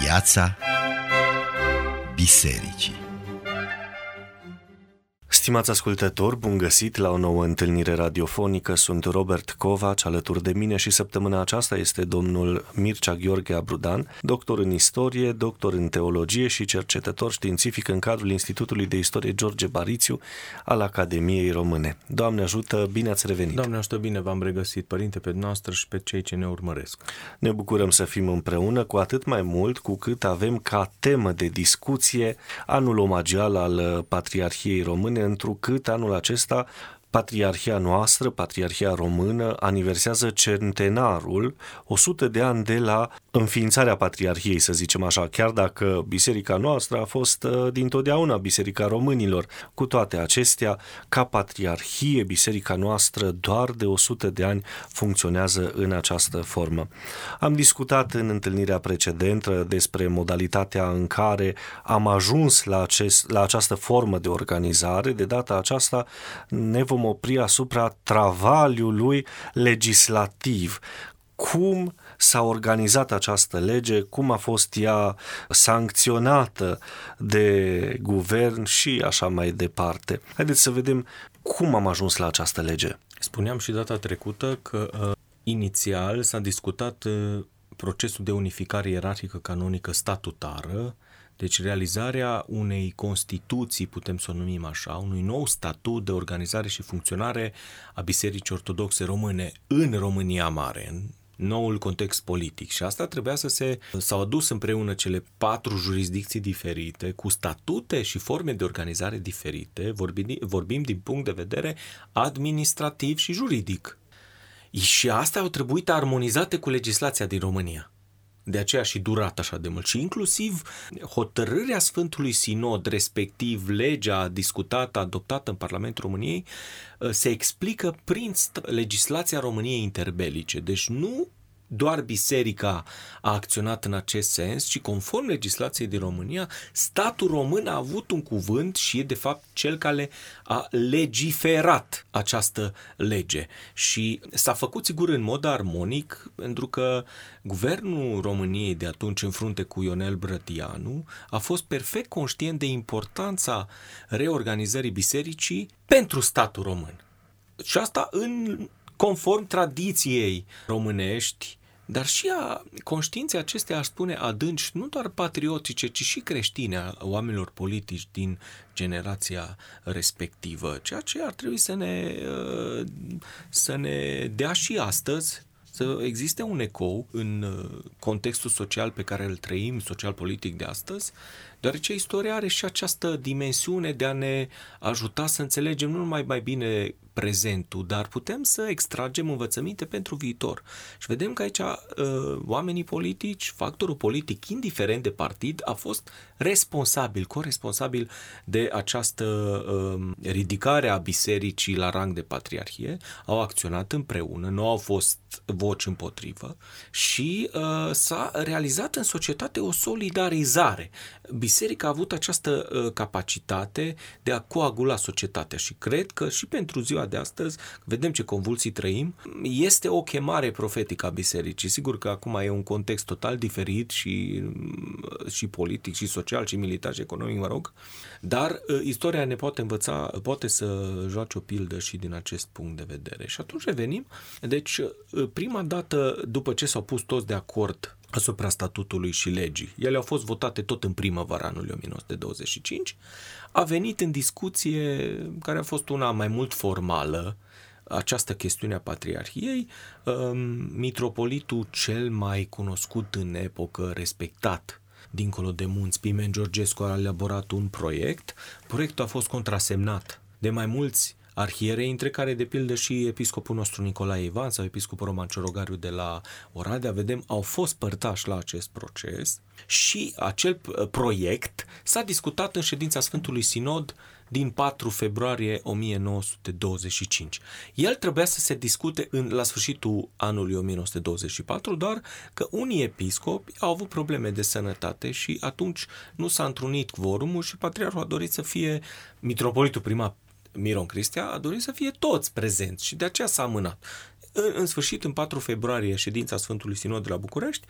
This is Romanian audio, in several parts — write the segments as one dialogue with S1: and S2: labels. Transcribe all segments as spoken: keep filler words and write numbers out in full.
S1: Viața bisericii.
S2: Stimați ascultători, bun găsit la o nouă întâlnire radiofonică. Sunt Robert Covaci, alături de mine și săptămâna aceasta este domnul Mircea Gheorghe Abrudan, doctor în istorie, doctor în teologie și cercetător științific în cadrul Institutului de Istorie George Barițiu al Academiei Române. Doamne ajută, bine ați revenit!
S3: Doamne ajută, bine v-am regăsit, Părinte, pe noastră și pe cei ce ne urmăresc.
S2: Ne bucurăm să fim împreună, cu atât mai mult cu cât avem ca temă de discuție anul omagial al Patriarhiei Române, întrucât anul acesta Patriarhia noastră, Patriarhia Română, aniversează centenarul, o sută de ani de la înființarea Patriarhiei, să zicem așa, chiar dacă biserica noastră a fost dintotdeauna Biserica Românilor. Cu toate acestea, ca Patriarhie, biserica noastră doar de o sută de ani funcționează în această formă. Am discutat în întâlnirea precedentă despre modalitatea în care am ajuns la, acest, la această formă de organizare. De data aceasta ne vom opri asupra travaliului legislativ. Cum s-a organizat această lege, cum a fost ea sancționată de guvern și așa mai departe. Haideți să vedem cum am ajuns la această lege.
S3: Spuneam și data trecută că uh, inițial s-a discutat uh, procesul de unificare ierarhică canonică statutară. Deci realizarea unei Constituții, putem să o numim așa, unui nou statut de organizare și funcționare a Bisericii Ortodoxe Române în România Mare, în noul context politic. Și asta trebuia să se... S-au adus împreună cele patru jurisdicții diferite, cu statute și forme de organizare diferite, vorbim, vorbim din punct de vedere administrativ și juridic. Și astea au trebuit armonizate cu legislația din România. De aceea și durat așa de mult. Și inclusiv hotărârea Sfântului Sinod, respectiv legea discutată, adoptată în Parlamentul României, se explică prin legislația României interbelice. Deci nu doar biserica a acționat în acest sens, ci conform legislației din România, statul român a avut un cuvânt și e de fapt cel care a legiferat această lege. Și s-a făcut sigur în mod armonic, pentru că guvernul României de atunci, în frunte cu Ionel Brătianu, a fost perfect conștient de importanța reorganizării bisericii pentru statul român. Și asta în conform tradiției românești, dar și a conștiinței acestea, aș spune, adânci, nu doar patriotice, ci și creștine, a oamenilor politici din generația respectivă, ceea ce ar trebui să ne, să ne dea și astăzi, să existe un ecou în contextul social pe care îl trăim, social-politic de astăzi, deoarece istoria are și această dimensiune de a ne ajuta să înțelegem nu numai mai bine prezentul, dar putem să extragem învățăminte pentru viitor. Și vedem că aici oamenii politici, factorul politic, indiferent de partid, a fost responsabil, coresponsabil de această ridicare a bisericii la rang de patriarhie, au acționat împreună, nu au fost voci împotrivă și uh, s-a realizat în societate o solidarizare. Biserica a avut această uh, capacitate de a coagula societatea și cred că și pentru ziua de astăzi, vedem ce convulsii trăim, este o chemare profetică a bisericii. Sigur că acum e un context total diferit și, și politic, și social, și militar, și economic, mă rog, dar uh, istoria ne poate învăța, poate să joace o pildă și din acest punct de vedere. Și atunci revenim. Deci, uh, prima dată, după ce s-au pus toți de acord asupra statutului și legii, ele au fost votate tot în primăvara anului o mie nouă sute douăzeci și cinci, a venit în discuție, care a fost una mai mult formală, această chestiune a Patriarhiei. Mitropolitul cel mai cunoscut în epocă, respectat dincolo de munți, Pimen Georgescu, a elaborat un proiect. Proiectul a fost contrasemnat de mai mulți arhierei, între care, de pildă, și episcopul nostru Nicolae Ivan sau episcopul Roman Ciorogariu de la Oradea, vedem, au fost părtași la acest proces și acel proiect s-a discutat în ședința Sfântului Sinod din patru februarie o mie nouă sute douăzeci și cinci. El trebuia să se discute în, la sfârșitul anului o mie nouă sute douăzeci și patru, doar că unii episcopi au avut probleme de sănătate și atunci nu s-a întrunit quorumul și patriarhul a dorit să fie, mitropolitul primar Miron Cristea a dorit să fie toți prezenți și de aceea s-a amânat. în, în sfârșit, în patru februarie, ședința Sfântului Sinod de la București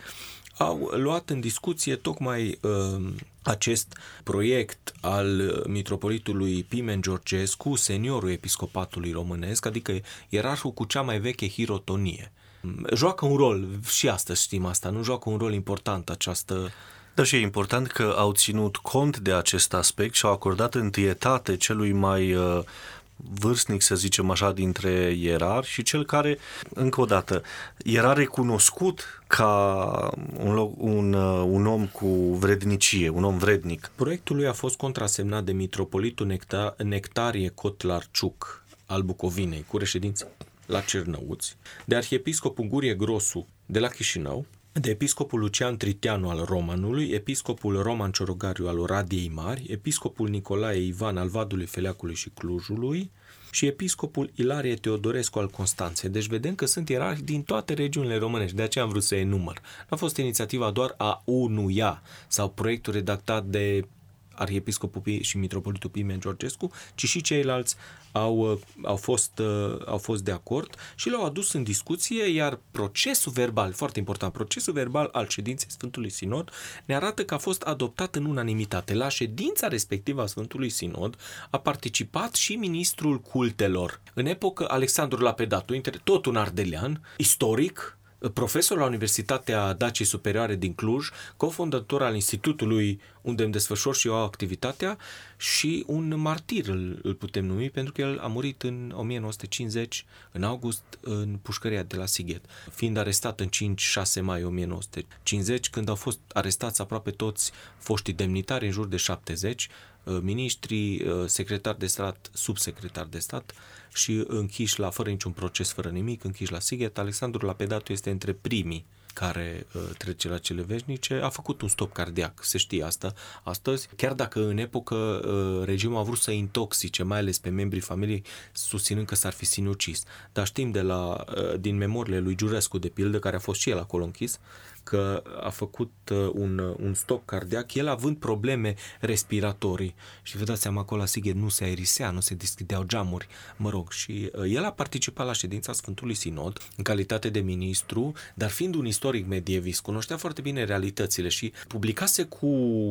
S3: au luat în discuție tocmai uh, acest proiect al mitropolitului Pimen Georgescu, seniorul episcopatului românesc, adică ierarhul cu cea mai veche hirotonie. Joacă un rol, și astăzi știm asta, nu joacă un rol important această...
S2: Dar și e important că au ținut cont de acest aspect și au acordat întâietate celui mai uh, vârstnic, să zicem așa, dintre ierari și cel care, încă o dată, era recunoscut ca un, loc, un, uh, un om cu vrednicie, un om vrednic.
S3: Proiectul lui a fost contrasemnat de mitropolitul Necta- Nectarie Cotlarciuc al Bucovinei, cu reședință la Cernăuți, de arhiepiscopul Gurie Grosu de la Chișinău, de episcopul Lucian Triteanu al Romanului, episcopul Roman Ciorogariu al Oradiei Mari, episcopul Nicolae Ivan al Vadului Feleacului și Clujului și episcopul Ilarie Teodorescu al Constanței. Deci vedem că sunt ierarhi din toate regiunile românești, de aceea am vrut să enumăr. Nu a fost inițiativa doar a unuia sau proiectul redactat de arhiepiscopul și mitropolitul Pimen Georgescu, ci și ceilalți au, au, fost, au fost de acord și l-au adus în discuție, iar procesul verbal, foarte important, procesul verbal al ședinței Sfântului Sinod ne arată că a fost adoptat în unanimitate. La ședința respectivă a Sfântului Sinod a participat și ministrul cultelor. În epocă, Alexandru Lapedatu, tot un ardelean, istoric, profesor la Universitatea Daciei Superioare din Cluj, cofondator al institutului unde îmi desfășor și eu activitatea și un martir îl, îl putem numi, pentru că el a murit în o mie nouă sute cincizeci, în august, în pușcăria de la Sighet, fiind arestat în cinci șase mai o mie nouă sute cincizeci, când au fost arestați aproape toți foștii demnitari, în jur de șaptezeci, miniștri, secretari de stat, subsecretari de stat, și închiși la, fără niciun proces, fără nimic, închiși la Sighet. Alexandru Lapedatu este între primii care uh, trece la cele veșnice. A făcut un stop cardiac, se știe asta astăzi, chiar dacă în epocă uh, regimul a vrut să intoxice, mai ales pe membrii familiei, susținând că s-ar fi sinucis. Dar știm de la, uh, din memoriile lui Giurescu, de pildă, care a fost și el acolo închis, că a făcut un, un stop cardiac, el având probleme respiratorii. Și vă dați seama, acolo la Sighet nu se aerisea, nu se deschideau geamuri, mă rog. Și el a participat la ședința Sfântului Sinod în calitate de ministru, dar fiind un istoric medievist, cunoștea foarte bine realitățile și publicase cu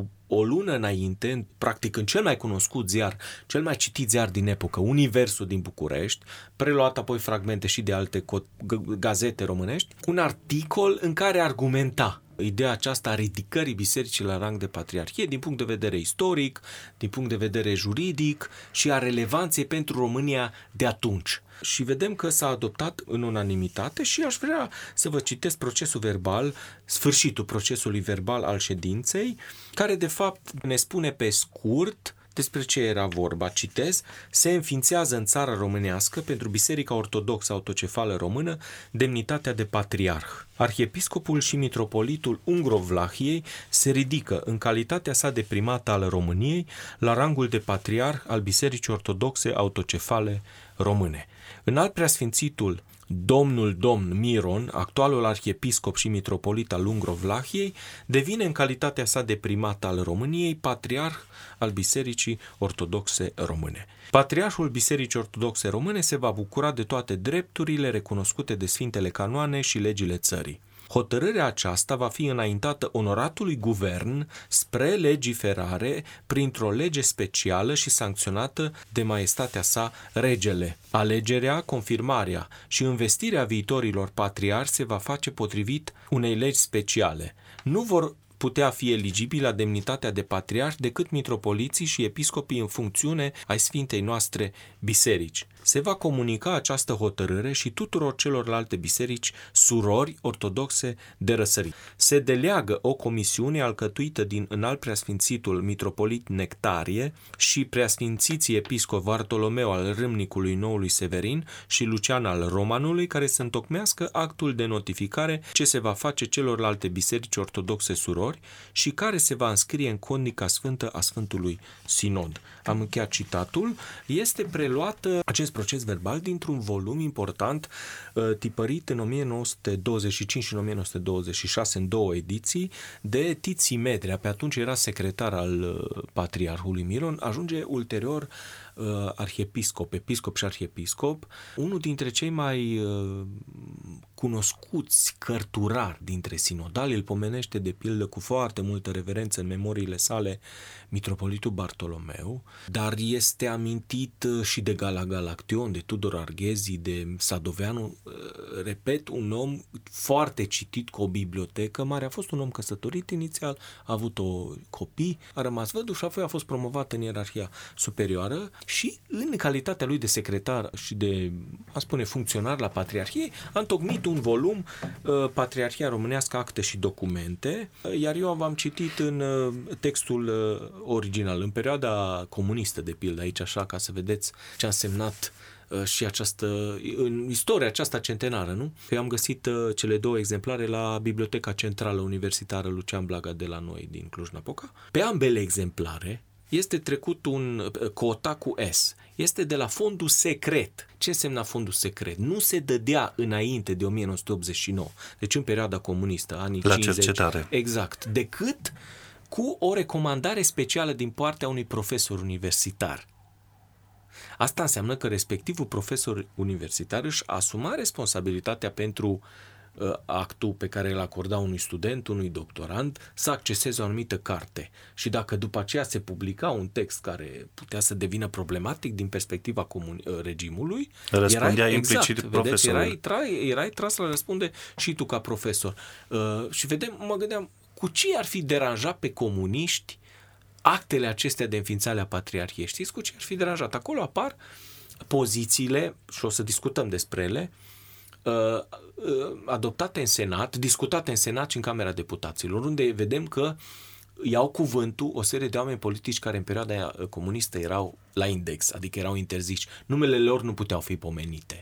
S3: o lună înainte, practic în cel mai cunoscut ziar, cel mai citit ziar din epocă, Universul din București, preluat apoi fragmente și de alte gazete românești, un articol în care argumenta ideea aceasta a ridicării bisericii la rang de patriarhie din punct de vedere istoric, din punct de vedere juridic și a relevanței pentru România de atunci. Și vedem că s-a adoptat în unanimitate și aș vrea să vă citesc procesul verbal, sfârșitul procesului verbal al ședinței, care de fapt ne spune pe scurt despre ce era vorba. Citez: se înființează în țara românească pentru Biserica Ortodoxă Autocefală Română demnitatea de patriarh. Arhiepiscopul și mitropolitul Ungro-Vlahiei se ridică în calitatea sa de primat al României la rangul de patriarh al Bisericii Ortodoxe Autocefale Române. Înalt preasfințitul Domnul Domn Miron, actualul arhiepiscop și mitropolit al Ungro-Vlahiei, devine în calitatea sa de primat al României patriarh al Bisericii Ortodoxe Române. Patriarhul Bisericii Ortodoxe Române se va bucura de toate drepturile recunoscute de Sfintele Canoane și legile țării. Hotărârea aceasta va fi înaintată onoratului guvern spre legiferare printr-o lege specială și sancționată de maestatea sa regele. Alegerea, confirmarea și învestirea viitorilor patriarhi se va face potrivit unei legi speciale. Nu vor putea fi eligibili la demnitatea de patriarh decât mitropoliții și episcopii în funcțiune ai Sfintei noastre biserici. Se va comunica această hotărâre și tuturor celorlalte biserici surori ortodoxe de răsărit. Se deleagă o comisiune alcătuită din înalt preasfințitul mitropolit Nectarie și preasfințiții episcop Vartolomeu al Râmnicului Noului Severin și Lucian al Romanului, care să întocmească actul de notificare ce se va face celorlalte biserici ortodoxe surori și care se va înscrie în condica sfântă a Sfântului Sinod. Am încheiat citatul. Este preluat acest proces verbal dintr-un volum important tipărit în o mie nouă sute douăzeci și cinci și în o mie nouă sute douăzeci și șase în două ediții de Tiții Medrea, pe atunci era secretar al patriarhului Miron, ajunge ulterior arhiepiscop, episcop și arhiepiscop, unul dintre cei mai cunoscuți cărturari dintre sinodali, îl pomenește de pildă cu foarte multă reverență în memoriile sale mitropolitul Bartolomeu, dar este amintit și de Gala Galaction, de Tudor Arghezi, de Sadoveanu, repet, un om foarte citit, cu o bibliotecă mare, a fost un om căsătorit inițial, a avut o copii, a rămas văduv și apoi a fost promovat în ierarhia superioară și în calitatea lui de secretar și de, a spune, funcționar la Patriarhie, a întocmit un volum, Patriarhia Românească, acte și documente, iar eu v-am citit în textul original, în perioada comunistă, de pildă, aici așa, ca să vedeți ce a însemnat și această, în istoria aceasta centenară, nu? Eu am găsit cele două exemplare la Biblioteca Centrală Universitară Lucian Blaga de la noi, din Cluj-Napoca. Pe ambele exemplare este trecut un cota cu S. Este de la fondul secret. Ce însemna fondul secret? Nu se dădea înainte de o mie nouă sute optzeci și nouă, deci în perioada comunistă, anii
S2: la
S3: cincizeci.
S2: cercetare.
S3: Exact. Decât cu o recomandare specială din partea unui profesor universitar. Asta înseamnă că respectivul profesor universitar își asuma responsabilitatea pentru uh, actul pe care îl acorda unui student, unui doctorand, să acceseze o anumită carte. Și dacă după aceea se publica un text care putea să devină problematic din perspectiva comuni- uh, regimului,
S2: răspundea
S3: erai,
S2: implicit
S3: exact,
S2: profesorul.
S3: Vedeți, erai, trai, erai tras la răspunde și tu ca profesor. Uh, și vedem, mă gândeam, cu ce ar fi deranjat pe comuniști actele acestea de înființare a Patriarhiei? Știți cu ce ar fi deranjat? Acolo apar pozițiile, și o să discutăm despre ele, adoptate în Senat, discutate în Senat și în Camera Deputaților, unde vedem că iau cuvântul o serie de oameni politici care în perioada comunistă erau la index, adică erau interziși. Numele lor nu puteau fi pomenite.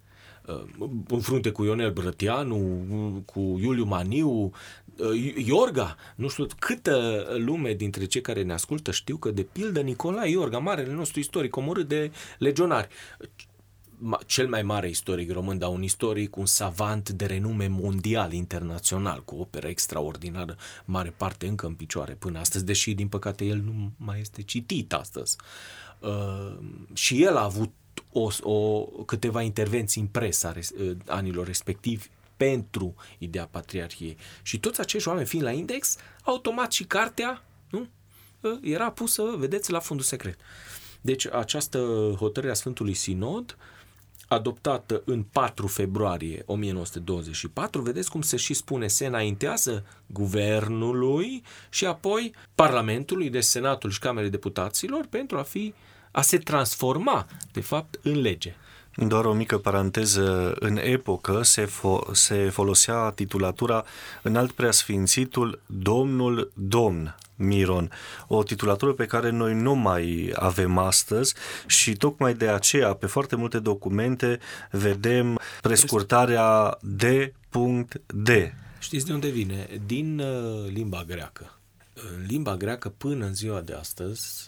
S3: În frunte cu Ionel Brătianu, cu Iuliu Maniu, Iorga, nu știu câtă lume dintre cei care ne ascultă știu că, de pildă, Nicolae Iorga, marele nostru istoric, omorât de legionari, cel mai mare istoric român, dar un istoric, un savant de renume mondial, internațional, cu operă extraordinară, mare parte încă în picioare până astăzi, deși, din păcate, el nu mai este citit astăzi. Uh, și el a avut o, o, câteva intervenții în presa res, uh, anilor respectivi pentru ideea Patriarhiei. Și toți acești oameni fiind la index, automat și cartea, nu? Era pusă, vedeți, la fundul secret. Deci această hotărâre a Sfântului Sinod, adoptată în patru februarie o mie nouă sute douăzeci și patru, vedeți cum se și spune, se înaintează guvernului și apoi Parlamentului, de Senatul și Camerei Deputaților, pentru a fi, a se transforma, de fapt, în lege.
S2: Doar o mică paranteză, în epocă se, fo- se folosea titulatura Înalt Preasfințitul Domnul Domn Miron, o titulatură pe care noi nu mai avem astăzi și tocmai de aceea pe foarte multe documente vedem prescurtarea D D.
S3: Știți de unde vine? Din uh, limba greacă. În limba greacă, până în ziua de astăzi,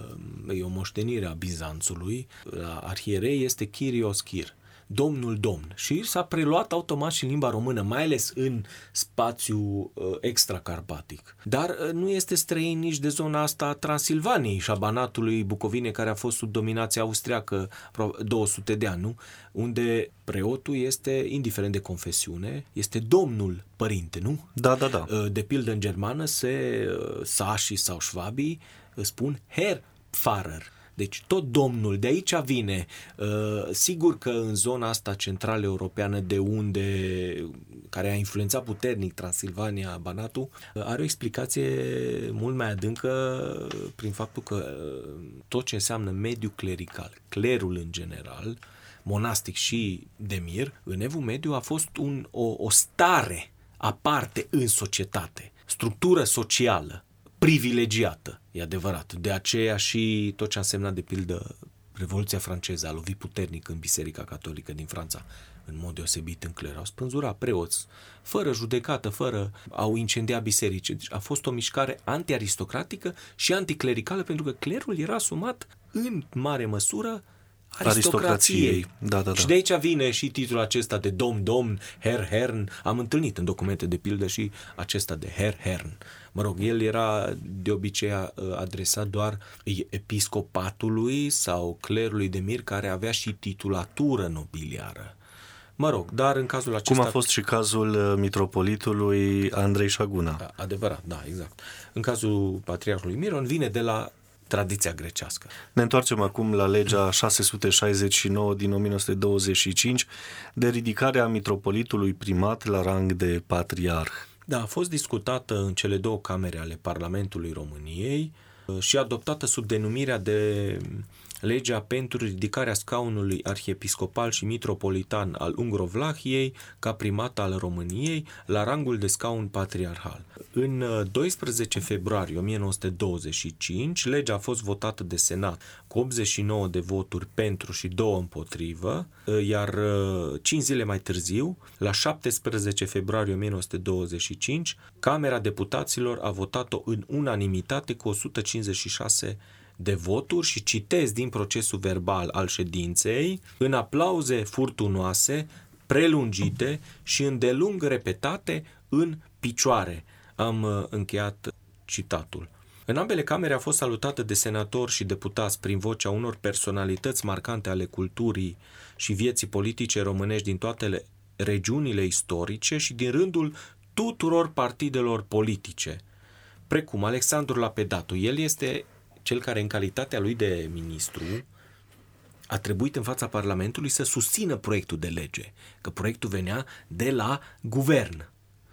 S3: e o moștenire a Bizanțului, la arhierei este Kyrios Kyr, Domnul Domn, și s-a preluat automat și în limba română, mai ales în spațiul extracarpatic. Dar nu este străin nici de zona asta a Transilvaniei și a Banatului Bucovine, care a fost sub dominația austriacă două sute de ani, nu? Unde preotul este, indiferent de confesiune, este domnul părinte, nu?
S2: Da, da, da.
S3: De pildă, în germană, se sașii sau șvabii spun Herr Pfarrer. Deci tot domnul, de aici vine. Sigur că în zona asta centrală europeană, de unde, care a influențat puternic Transilvania, Banatul, are o explicație mult mai adâncă prin faptul că tot ce înseamnă mediul clerical, clerul în general, monastic și demir, în Evul Mediu a fost un, o, o stare aparte în societate, structură socială, privilegiată, e adevărat. De aceea și tot ce a însemnat, de pildă, Revoluția franceză a lovit puternic în Biserica Catolică din Franța, în mod deosebit în cler. Au spânzurat preoți, fără judecată, fără, au incendiat biserici. Deci a fost o mișcare anti-aristocratică și anticlericală, pentru că clerul era asumat în mare măsură aristocrației.
S2: Da, da, da.
S3: Și de aici vine și titlul acesta de domn, domn, Herr, Herrn. Am întâlnit în documente de pildă și acesta de Herr, Herrn. Mă rog, el era de obicei adresat doar episcopatului sau clerului de mir care avea și titulatură nobiliară. Mă rog, dar în cazul acesta...
S2: Cum a fost și cazul mitropolitului Andrei Șaguna.
S3: Adevărat, da, exact. În cazul patriarhului Miron vine de la tradiția grecească.
S2: Ne întoarcem acum la legea șase sute șaizeci și nouă din o mie nouă sute douăzeci și cinci de ridicare a mitropolitului primat la rang de patriarh.
S3: Da, a fost discutată în cele două camere ale Parlamentului României și adoptată sub denumirea de legea pentru ridicarea scaunului arhiepiscopal și mitropolitan al Ungro-Vlahiei ca primat al României la rangul de scaun patriarhal. În doisprezece februarie o mie nouă sute douăzeci și cinci, legea a fost votată de Senat cu optzeci și nouă de voturi pentru și două împotrivă, iar cinci zile mai târziu, la șaptesprezece februarie o mie nouă sute douăzeci și cinci, Camera Deputaților a votat-o în unanimitate cu o sută cincizeci și șase de voturi și citez din procesul verbal al ședinței, în aplauze furtunoase, prelungite și îndelung repetate în picioare. Am încheiat citatul. În ambele camere a fost salutată de senatori și deputați prin vocea unor personalități marcante ale culturii și vieții politice românești din toate regiunile istorice și din rândul tuturor partidelor politice, precum Alexandru Lapedatu. El este cel care, în calitatea lui de ministru, a trebuit în fața Parlamentului să susțină proiectul de lege, că proiectul venea de la guvern.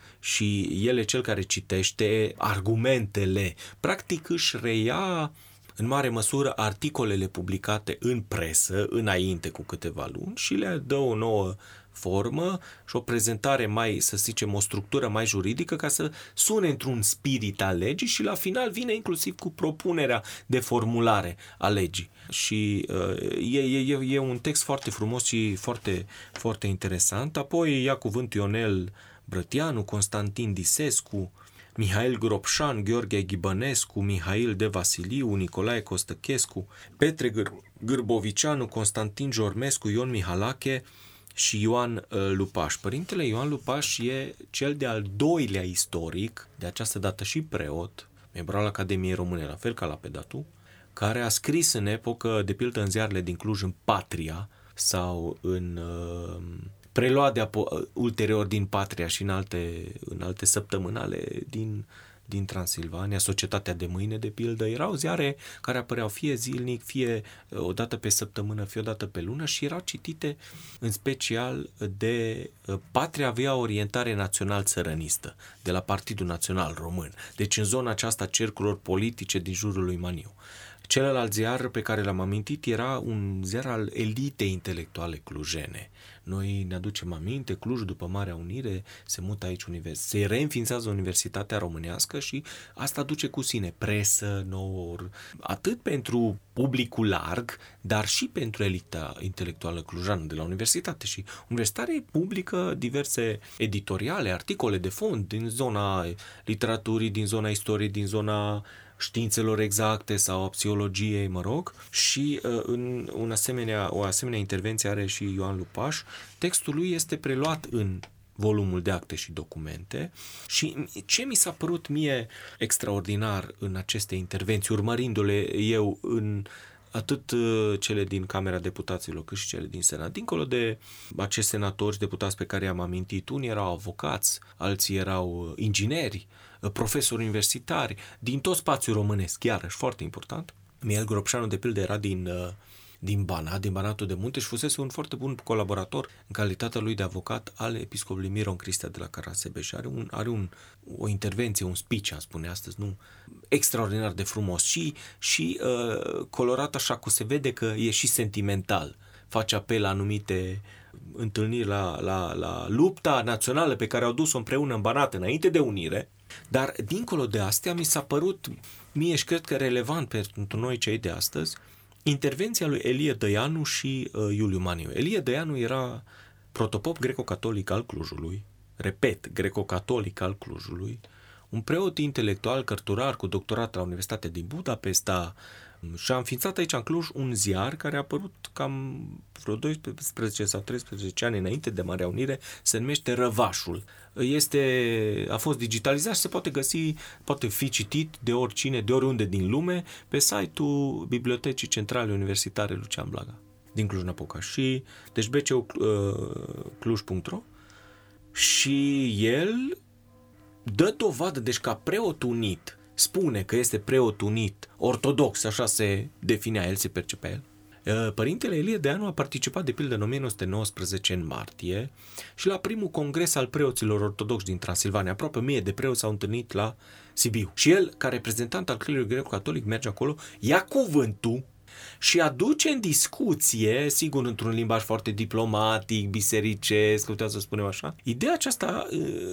S3: Și el e cel care citește argumentele. Practic își reia în mare măsură articolele publicate în presă înainte cu câteva luni și le dă o nouă formă și o prezentare mai, să zicem, o structură mai juridică ca să sune într-un spirit al legii și la final vine inclusiv cu propunerea de formulare a legii. Și uh, e, e, e un text foarte frumos și foarte, foarte interesant. Apoi ia cuvântul Ionel Brătianu, Constantin Disescu, Mihail Gropșan, Gheorghe Ghibănescu, Mihail de Vasiliu, Nicolae Costăchescu, Petre Gârbovicianu, Constantin Jormescu, Ion Mihalache și Ioan Lupaș. Părintele Ioan Lupaș e cel de-al doilea istoric, de această dată și preot, membru al Academiei Române, la fel ca Lapedatu, care a scris în epocă, de pildă în ziarele din Cluj, în Patria sau în uh, preluat de apo- ulterior din Patria și în alte, în alte săptămânale din, din Transilvania, Societatea de Mâine, de pildă. Erau ziare care apăreau fie zilnic, fie o dată pe săptămână, fie o dată pe lună și erau citite în special de Patria avea orientare național-țărănistă, de la Partidul Național Român. Deci în zona aceasta cercurilor politice din jurul lui Maniu. Celălalt ziar pe care l-am amintit era un ziar al elitei intelectuale clujene. Noi ne aducem aminte, Cluj, după Marea Unire, se mută aici, univers- se reînființează Universitatea Românească și asta duce cu sine presă nouă, atât pentru publicul larg, dar și pentru elita intelectuală clujană de la universitate. Și universitatea publică diverse editoriale, articole de fond din zona literaturii, din zona istoriei, din zona științelor exacte sau a psihologiei, mă rog, și uh, în un asemenea, o asemenea intervenție are și Ioan Lupaș. Textul lui este preluat în volumul de acte și documente și ce mi s-a părut mie extraordinar în aceste intervenții, urmărindu-le eu în atât cele din Camera Deputaților cât și cele din Senat, dincolo de acești senatori deputați pe care i-am amintit, unii erau avocați, alții erau ingineri, profesori universitari, din tot spațiul românesc, iarăși foarte important. Mihail Gropșanu, de pildă, era din, din Banat, din Banatul de Munte și fusese un foarte bun colaborator în calitatea lui de avocat al episcopului Miron Cristea de la Carasebeș. Are, un, are un, o intervenție, un speech, am spune astăzi, nu? Extraordinar de frumos și, și uh, colorat așa, cum se vede că e și sentimental. Face apel la anumite întâlniri, la, la, la lupta națională pe care au dus-o împreună în Banat înainte de unire. Dar, dincolo de astea, mi s-a părut, mie și cred că relevant pentru noi cei de astăzi, intervenția lui Elie Dăianu și uh, Iuliu Maniu. Elie Dăianu era protopop greco-catolic al Clujului, repet, greco-catolic al Clujului, un preot intelectual, cărturar cu doctorat la Universitatea din Budapesta, Și a înființat aici în Cluj un ziar care a apărut cam vreo doisprezece sau treisprezece ani înainte de Marea Unire, se numește Răvașul. Este, a fost digitalizat și se poate găsi, poate fi citit de oricine, de oriunde din lume, pe site-ul Bibliotecii Centrale Universitare Lucian Blaga din Cluj-Napoca. Și, deci b c u cluj punct r o, și el dă dovadă, deci ca preot unit, spune că este preot unit ortodox, așa se definea el, se percepea el. Părintele Elie Deanu a participat de pildă în o mie nouă sute nouăsprezece în martie și la primul congres al preoților ortodoxi din Transilvania. Aproape mie de preoți s-au întâlnit la Sibiu. Și el, ca reprezentant al clerului greco-catolic, merge acolo, ia cuvântul și aduce în discuție, sigur într-un limbaj foarte diplomatic, bisericesc, puteam să spunem așa, ideea aceasta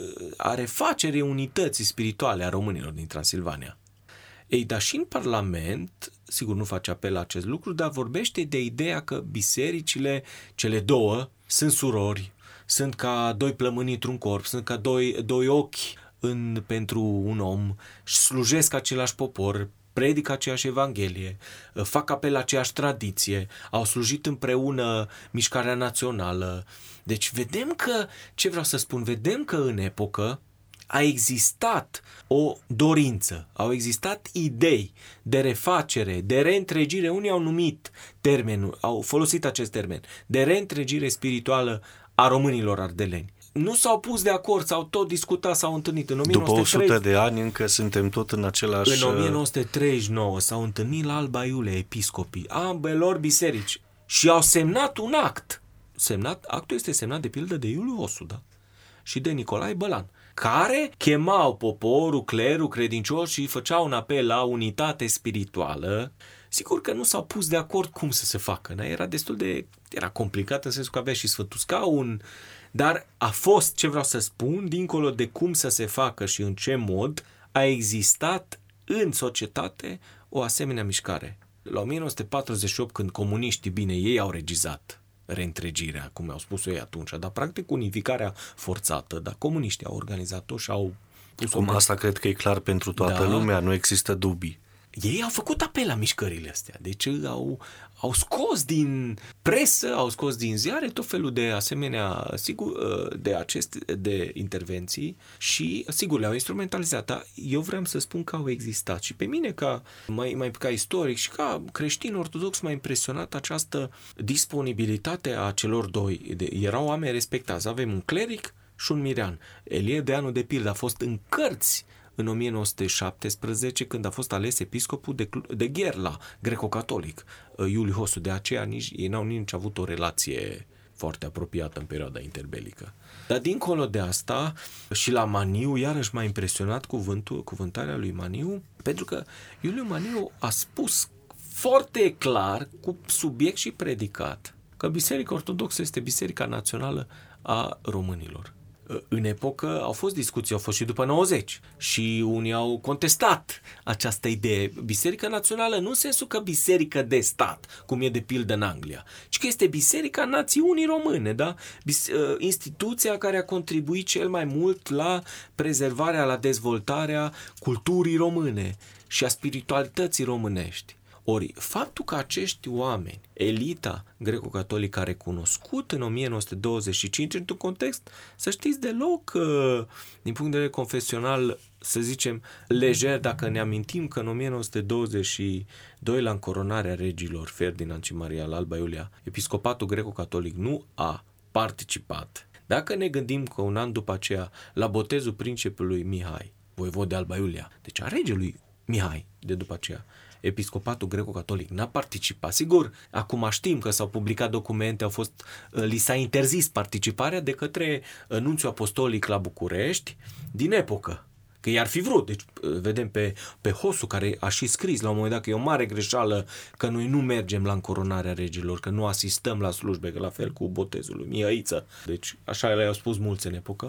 S3: a refacerii unității spirituale a românilor din Transilvania. Ei, dar și în Parlament, sigur nu face apel la acest lucru, dar vorbește de ideea că bisericile, cele două, sunt surori, sunt ca doi plămâni într-un corp, sunt ca doi, doi ochi în, pentru un om, slujesc același popor, predică aceeași Evanghelie, fac apel la aceeași tradiție, au slujit împreună mișcarea națională. Deci vedem că, ce vreau să spun, vedem că în epocă a existat o dorință, au existat idei de refacere, de reîntregire, unii au numit termenul, au folosit acest termen, de reîntregire spirituală a românilor ardeleni. Nu s-au pus de acord, s-au tot discutat, s-au întâlnit în o mie nouă sute treizeci.
S2: După o sută de ani încă suntem tot în același...
S3: În o mie nouă sute treizeci și nouă s-au întâlnit la Alba Iulia episcopii ambelor biserici și au semnat un act. Semnat, actul este semnat de pildă de Iuliu Hosu, da? Și de Nicolae Bălan, care chemau poporul, clerul, credincioși și făceau un apel la unitate spirituală. Sigur că nu s-au pus de acord cum să se facă, da? Era destul de... era complicat în sensul că avea și Sfântul Scaun, dar a fost, ce vreau să spun, dincolo de cum să se facă și în ce mod, a existat în societate o asemenea mișcare. La o mie nouă sute patruzeci și opt, când comuniștii, bine, ei au regizat reîntregirea, cum au spus ei atunci, dar practic unificarea forțată, dar comuniștii au organizat-o și au pus-o...
S2: Cum asta cred că e clar pentru toată
S3: da.
S2: lumea, nu există dubii.
S3: Ei au făcut apel la mișcările astea, deci au, au scos din presă, au scos din ziare tot felul de asemenea, sigur, de aceste de intervenții și, sigur, le-au instrumentalizat, dar eu vreau să spun că au existat și pe mine, ca, mai, mai ca istoric și ca creștin ortodox, m-a impresionat această disponibilitate a celor doi. De, erau oameni respectați, avem un cleric și un mirean. Elie Deanu, de pildă, a fost în cărți în o mie nouă sute șaptesprezece, când a fost ales episcopul de, de Gherla, greco-catolic, Iuliu Hosu. De aceea nici, ei n-au nici avut o relație foarte apropiată în perioada interbelică. Dar dincolo de asta, și la Maniu, iarăși m-a impresionat cuvântul, cuvântarea lui Maniu, pentru că Iuliu Maniu a spus foarte clar, cu subiect și predicat, că Biserica Ortodoxă este Biserica Națională a românilor. În epocă au fost discuții, au fost și după nouăzeci și unii au contestat această idee. Biserica Națională nu în sensul că biserică de stat, cum e de pildă în Anglia, ci că este Biserica Națiunii Române, da? Instituția care a contribuit cel mai mult la prezervarea, la dezvoltarea culturii române și a spiritualității românești. Ori, faptul că acești oameni, elita greco-catolică, a recunoscut în o mie nouă sute douăzeci și cinci, într-un context, să știți, deloc, din punct de vedere confesional, să zicem, lejer, dacă ne amintim că în o mie nouă sute douăzeci și doi, la încoronarea regilor Ferdinand și Maria la Alba Iulia, episcopatul greco-catolic nu a participat. Dacă ne gândim că un an după aceea, la botezul principelui Mihai, voivod de Alba Iulia, deci a regelui Mihai de după aceea, episcopatul greco-catolic n-a participat. Sigur, acum știm că s-au publicat documente, au fost, li s-a interzis participarea de către nunțiul apostolic la București din epocă, că i-ar fi vrut. Deci vedem pe, pe Hosu, care a și scris la un moment dat că e o mare greșeală că noi nu mergem la încoronarea regilor, că nu asistăm la slujbe, că la fel cu botezul lui Mihăiță. Deci așa le-au spus mulți în epocă.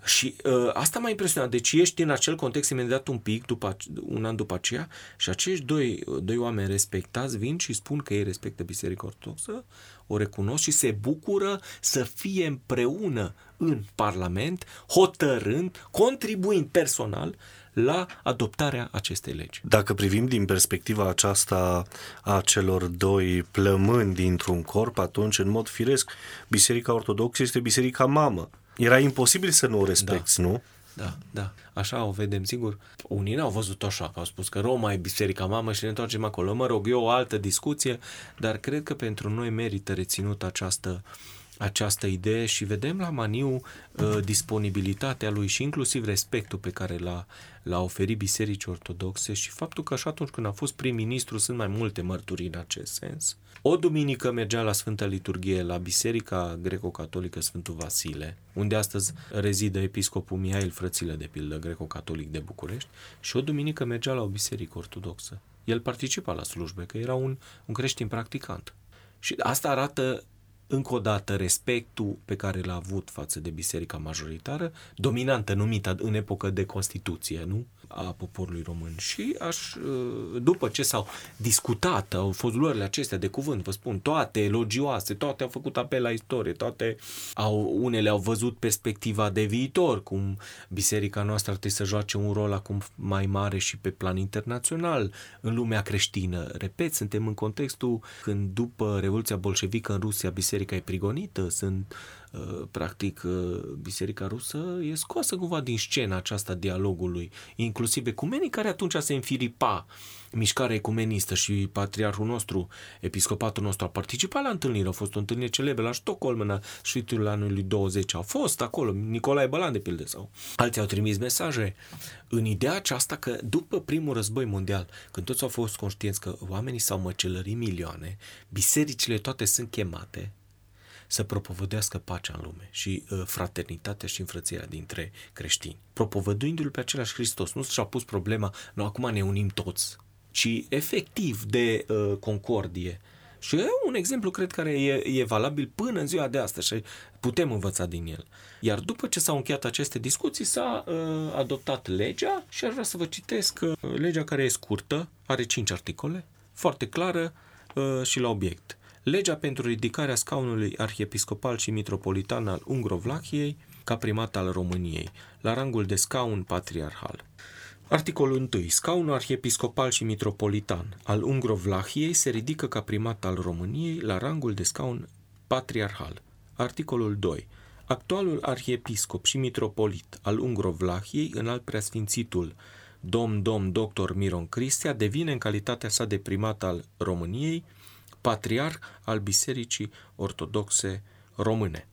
S3: Și uh, asta m-a impresionat. Deci ești în acel context imediat un pic, după, un an după aceea, și acești doi, doi oameni respectați vin și spun că ei respectă Biserica Ortodoxă, o recunosc și se bucură să fie împreună în Parlament, hotărând, contribuind personal la adoptarea acestei legi.
S2: Dacă privim din perspectiva aceasta a celor doi plămâni dintr-un corp, atunci, în mod firesc, Biserica Ortodoxă este biserica mamă. Era imposibil să nu o respecti,
S3: da.
S2: nu?
S3: Da, da. Așa o vedem, sigur. Unii n-au văzut așa, că au spus că Roma e biserica mamă și ne întoarcem acolo. Mă rog, e o altă discuție, dar cred că pentru noi merită reținut această această idee și vedem la Maniu uh, disponibilitatea lui și inclusiv respectul pe care l-a, l-a oferit Bisericii Ortodoxe și faptul că și atunci când a fost prim-ministru sunt mai multe mărturii în acest sens. O duminică mergea la Sfânta Liturghie la Biserica Greco-Catolică Sfântul Vasile, unde astăzi rezidă episcopul Mihail Frățilă, de pildă, greco-catolic de București, și o duminică mergea la o biserică ortodoxă. El participa la slujbe, că era un, un creștin practicant. Și asta arată încă o dată respectul pe care l-a avut față de biserica majoritară, dominantă, numită în epocă de Constituție, nu? A poporului român. Și aș, după ce s-au discutat, au fost luările acestea de cuvânt, vă spun, toate elogioase, toate au făcut apel la istorie, toate au, unele au văzut perspectiva de viitor, cum biserica noastră ar trebui să joace un rol acum mai mare și pe plan internațional în lumea creștină. Repet, suntem în contextul când după Revoluția Bolșevică în Rusia biserica e prigonită, sunt practic biserica rusă e scoasă cumva din scena aceasta dialogului, inclusiv ecumenii care atunci se înfiripa mișcarea ecumenistă și patriarhul nostru, episcopatul nostru a participat la întâlnire, a fost o întâlnire celebră la Stockholm în sfârșitul anului douăzeci, au fost acolo, Nicolae Bălan de pildă sau alții au trimis mesaje în ideea aceasta că după primul război mondial, când toți au fost conștienți că oamenii s-au măcelărit milioane, bisericile toate sunt chemate să propovăduiască pacea în lume și uh, fraternitatea și înfrățirea dintre creștini. Propovăduindu-l pe același Hristos, nu și-a pus problema, nu, acum ne unim toți, ci efectiv de uh, concordie. Și e un exemplu, cred, care e, e valabil până în ziua de astăzi și putem învăța din el. Iar după ce s-au încheiat aceste discuții, s-a uh, adoptat legea și aș vrea să vă citesc uh, legea, care e scurtă, are cinci articole, foarte clară uh, și la obiect. Legea pentru ridicarea scaunului arhiepiscopal și mitropolitan al Ungro-Vlahiei ca primat al României, la rangul de scaun patriarhal. Articolul unu. Scaunul arhiepiscopal și mitropolitan al Ungro-Vlahiei se ridică ca primat al României la rangul de scaun patriarhal. Articolul doi. Actualul arhiepiscop și mitropolit al Ungro-Vlahiei, înalt preasfințitul domn domn doctor Miron Cristea, devine în calitatea sa de primat al României patriarh al Bisericii Ortodoxe Române.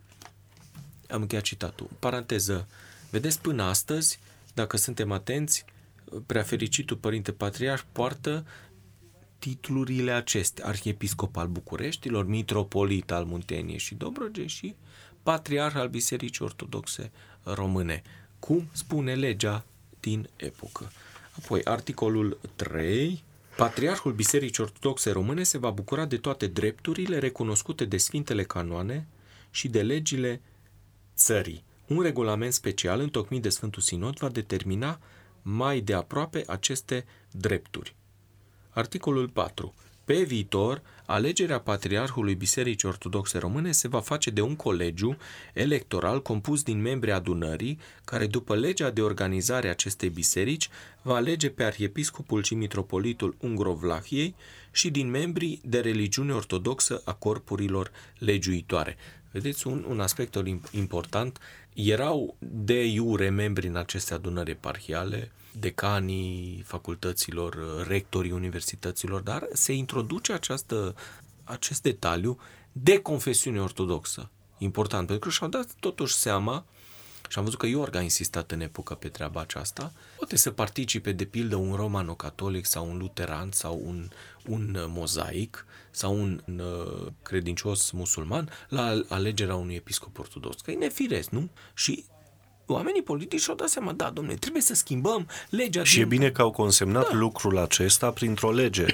S3: Am încheiat citatul. Paranteză. Vedeți, până astăzi, dacă suntem atenți, preafericitul Părinte Patriarh poartă titlurile acestea: arhiepiscop al Bucureștilor, mitropolit al Munteniei și Dobrogei și patriarh al Bisericii Ortodoxe Române, cum spune legea din epocă. Apoi, articolul trei. Patriarhul Bisericii Ortodoxe Române se va bucura de toate drepturile recunoscute de Sfintele Canoane și de legile țării. Un regulament special întocmit de Sfântul Sinod va determina mai de aproape aceste drepturi. Articolul patru. Pe viitor, alegerea Patriarhului Bisericii Ortodoxe Române se va face de un colegiu electoral compus din membri adunării, care după legea de organizare a acestei biserici va alege pe arhiepiscopul și mitropolitul Ungro-Vlahiei și din membrii de religiune ortodoxă a corpurilor legiuitoare. Vedeți, un, un aspect important, erau de iure membri în aceste adunări eparhiale, decanii facultăților, rectorii universităților, dar se introduce această, acest detaliu de confesiune ortodoxă. Important, pentru că și-au dat totuși seama, și am văzut că Iorga a insistat în epocă pe treaba aceasta, poate să participe de pildă un romano-catolic sau un luteran sau un, un mozaic sau un uh, credincios musulman la alegerea unui episcop ortodox. Că e nefiresc, nu? Și oamenii politici și-au dat seama, da, dom'le, trebuie să schimbăm legea.
S2: Și
S3: din...
S2: e bine că au consemnat
S3: da.
S2: lucrul acesta printr-o lege.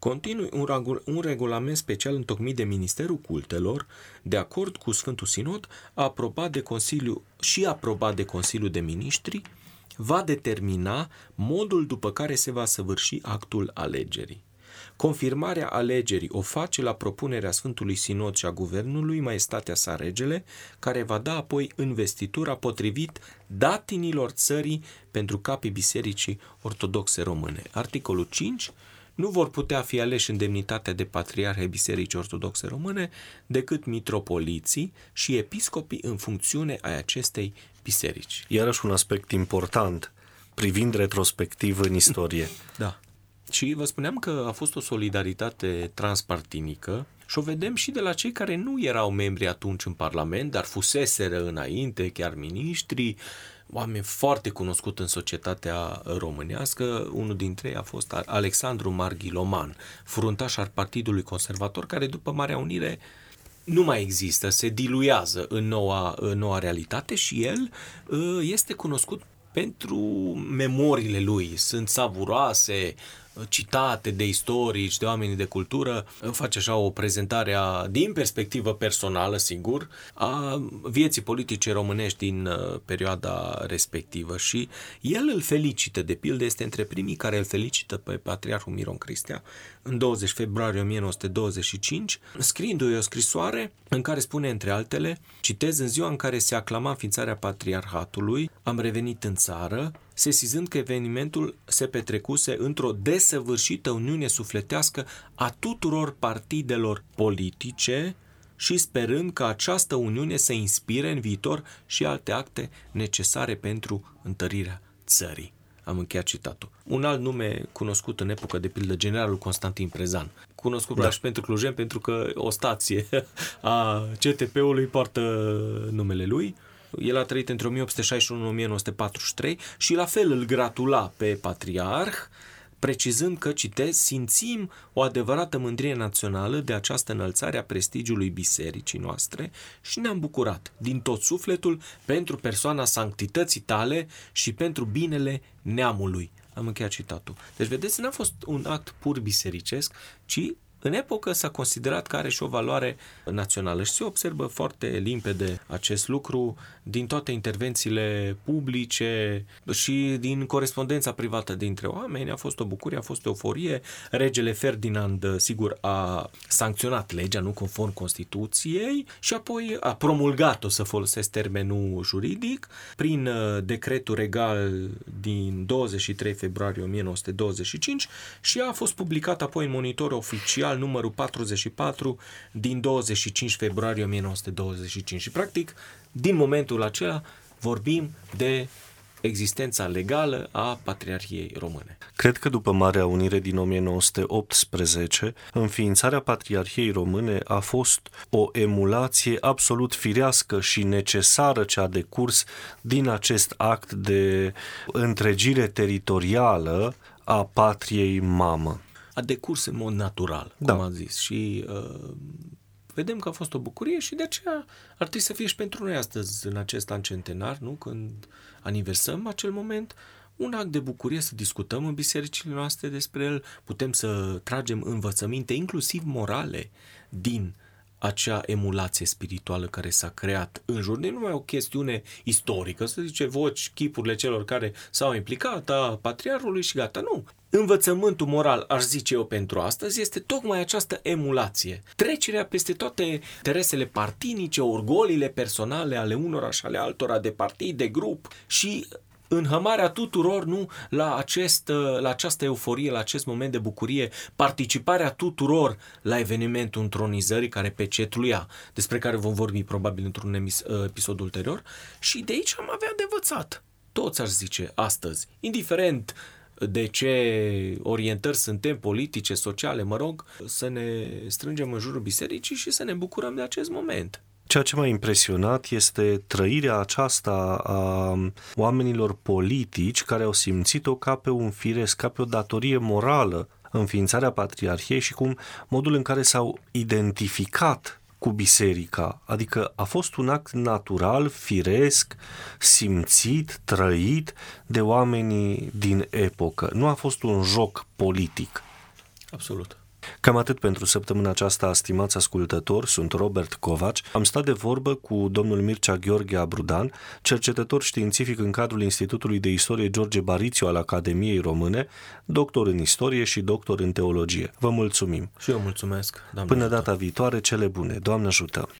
S3: Continui un, regu- un regulament special întocmit de Ministerul Cultelor, de acord cu Sfântul Sinod, aprobat de Consiliu și aprobat de Consiliul de Ministri, va determina modul după care se va săvârși actul alegerii. Confirmarea alegerii o face la propunerea Sfântului Sinod și a Guvernului, Maestatea sa Regele, care va da apoi investitura potrivit datinilor țării pentru capii Bisericii Ortodoxe Române. Articolul cinci. Nu vor putea fi aleși în demnitatea de patriarhi ai Bisericii Ortodoxe Române decât mitropoliții și episcopii în funcțiune ai acestei biserici.
S2: Iarăși un aspect important, privind retrospectiv în istorie.
S3: Da. Și vă spuneam că a fost o solidaritate transpartinică și o vedem și de la cei care nu erau membri atunci în Parlament, dar fuseseră înainte, chiar miniștri, oameni foarte cunoscuți în societatea românească. Unul dintre ei a fost Alexandru Marghiloman, fruntaș al Partidului Conservator, care după Marea Unire nu mai există, se diluează în noua, în noua realitate și el este cunoscut pentru memoriile lui. Sunt savuroase, citate de istorici, de oameni de cultură, face așa o prezentare a, din perspectivă personală, sigur, a vieții politice românești din perioada respectivă și el îl felicită, de pildă este între primii care îl felicită pe Patriarhul Miron Cristea în douăzeci februarie o mie nouă sute douăzeci și cinci, scriindu-i o scrisoare în care spune între altele, citez, în ziua în care se aclama înființarea Patriarhatului, am revenit în țară, sesizând că evenimentul se petrecuse într-o desăvârșită uniune sufletească a tuturor partidelor politice și sperând că această uniune să inspire în viitor și alte acte necesare pentru întărirea țării. Am încheiat citatul. Un alt nume cunoscut în epocă, de pildă, generalul Constantin Prezan. Cunoscut da. și pentru clujeni, pentru că o stație a C T P-ului poartă numele lui. El a trăit între o mie opt sute șaizeci și unu - o mie nouă sute patruzeci și trei și la fel îl gratula pe patriarh, precizând că, citez, simțim o adevărată mândrie națională de această înălțare a prestigiului bisericii noastre și ne-am bucurat din tot sufletul pentru persoana sanctității tale și pentru binele neamului. Am încheiat citatul. Deci, vedeți, n-a fost un act pur bisericesc, ci în epocă s-a considerat că are și o valoare națională și se observă foarte limpede acest lucru din toate intervențiile publice și din corespondența privată dintre oameni. A fost o bucurie, a fost o euforie. Regele Ferdinand, sigur, a sancționat legea, nu conform Constituției, și apoi a promulgat-o, să folosesc termenul juridic, prin decretul regal din douăzeci și trei februarie o mie nouă sute douăzeci și cinci și a fost publicat apoi în Monitor Oficial numărul patruzeci și patru din douăzeci și cinci februarie o mie nouă sute douăzeci și cinci. Și practic, din momentul acela vorbim de existența legală a Patriarhiei Române.
S2: Cred că după Marea Unire din o mie nouă sute optsprezece, înființarea Patriarhiei Române a fost o emulație absolut firească și necesară ce a decurs din acest act de întregire teritorială a patriei mamă.
S3: A decurs în mod natural, cum da. am zis, și uh, vedem că a fost o bucurie și de aceea ar trebui să fie și pentru noi astăzi, în acest an centenar, nu? Când aniversăm acel moment, un act de bucurie să discutăm în bisericile noastre despre el, putem să tragem învățăminte, inclusiv morale, din acea emulație spirituală care s-a creat în jur. Nu numai o chestiune istorică, să zice, voci, chipurile celor care s-au implicat, a patriarhului și gata, nu. Învățământul moral, aș zice eu, pentru astăzi este tocmai această emulație. Trecerea peste toate interesele partinice, orgolile personale ale unora și ale altora, de partid, de grup și înhămarea tuturor, nu, la, acest, la această euforie, la acest moment de bucurie, participarea tuturor la evenimentul întronizării care pecetluia, despre care vom vorbi probabil într-un emis, episod ulterior, și de aici am avea de învățat. Toți, aș zice, astăzi, indiferent de ce orientări suntem, politice, sociale, mă rog, să ne strângem în jurul bisericii și să ne bucurăm de acest moment.
S2: Ceea ce m-a impresionat este trăirea aceasta a oamenilor politici care au simțit-o ca pe un firesc, ca pe o datorie morală, înființarea Patriarhiei, și cum modul în care s-au identificat cu biserica, adică a fost un act natural, firesc, simțit, trăit de oamenii din epocă. Nu a fost un joc politic.
S3: Absolut.
S2: Cam atât pentru săptămâna aceasta, stimați ascultători, sunt Robert Covaci. Am stat de vorbă cu domnul Mircea Gheorghe Abrudan, cercetător științific în cadrul Institutului de Istorie George Barițiu al Academiei Române, doctor în istorie și doctor în teologie. Vă mulțumim!
S3: Și eu mulțumesc, Doamne
S2: Până
S3: ajută.
S2: data viitoare, cele bune! Doamne ajută!